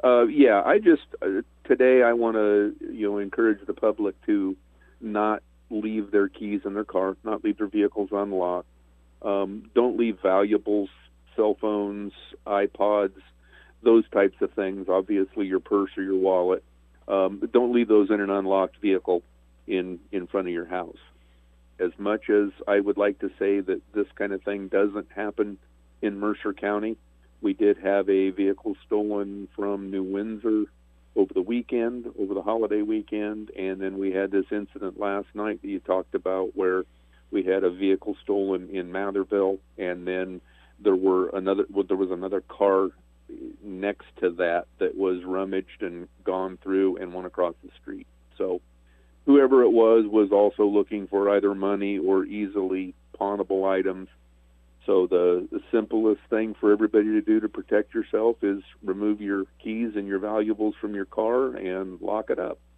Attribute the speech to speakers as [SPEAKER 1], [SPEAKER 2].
[SPEAKER 1] Yeah, I just today I want to encourage the public to not leave their keys in their car, not leave their vehicles unlocked. Don't leave valuables, cell phones, iPods, those types of things. Obviously, your purse or your wallet. But don't leave those in an unlocked vehicle in front of your house. As much as I would like to say that this kind of thing doesn't happen in Mercer County, we did have a vehicle stolen from New Windsor over the weekend, over the holiday weekend, and then we had this incident last night that you talked about where we had a vehicle stolen in Matherville, and then there was another car next to that was rummaged and gone through and went across the street. So whoever it was also looking for either money or easily pawnable items. So the simplest thing for everybody to do to protect yourself is remove your keys and your valuables from your car and lock it up.